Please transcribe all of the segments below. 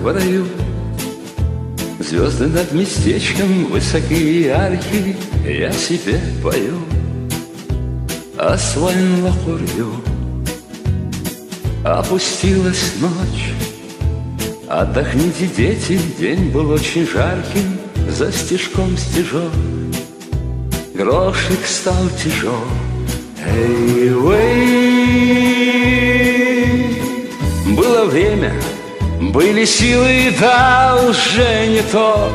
в раю. Звезды над местечком высокие и яркие, я себе пою о своем лохурью. Опустилась ночь, отдохните, дети, день был очень жарким, за стежком стежок, грошик стал тяжел. Эй, вей, было время, были силы, да уже не то.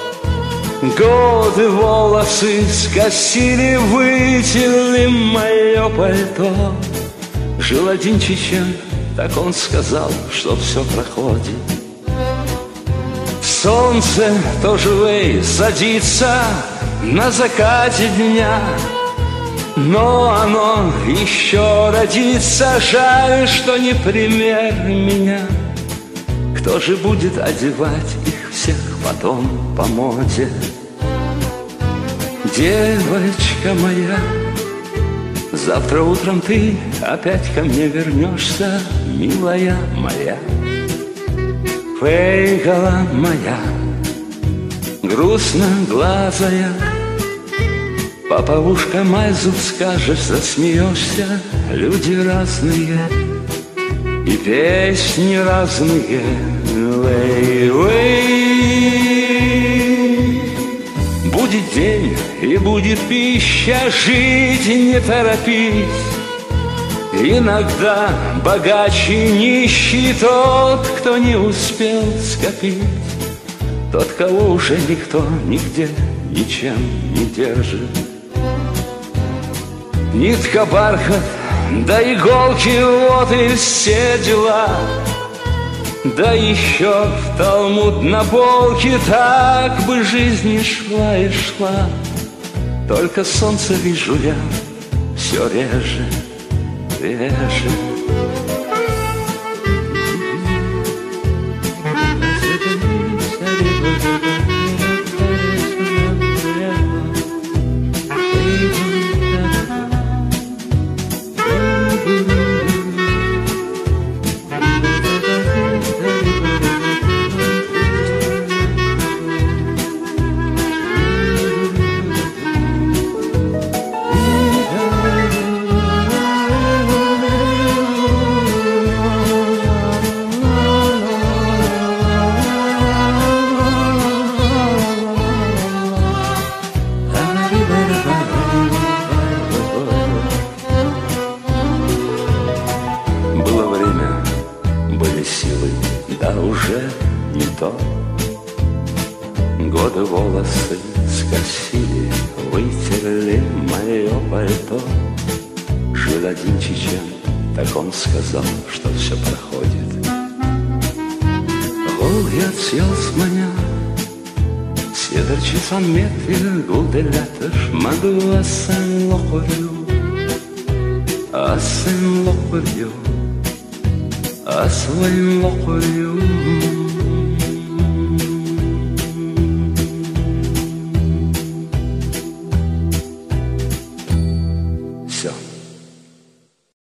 Годы волосы скосили, вытянули мое пальто. Жил один чечен, так он сказал, что все проходит. Солнце тоже вей садится на закате дня, но оно еще родится, жаль, что не пример меня. Кто же будет одевать их всех потом по моде? Девочка моя, завтра утром ты опять ко мне вернешься, милая моя. Фейгала моя, грустноглазая, папа в ушко Мальзу скажешь, засмеешься. Люди разные и песни разные. Вей-вей. Будет день и будет пища, жить не торопись. Иногда богаче нищий тот, кто не успел скопить, тот, кого уже никто нигде ничем не держит. Нитка, бархат, да иголки, вот и все дела. Да еще в талмуд на полке, так бы жизнь и шла и шла. Только солнце вижу я все реже, реже. Было время, были силы, да уже не то. Годы волосы скосили, вытерли мое пальто. Жил один чечен, так он сказал, что все проходит. Голубец ясманя, седер часан метр, гулделятыш, маду асен лохорю, асен лохорю, асен лохорю. Все.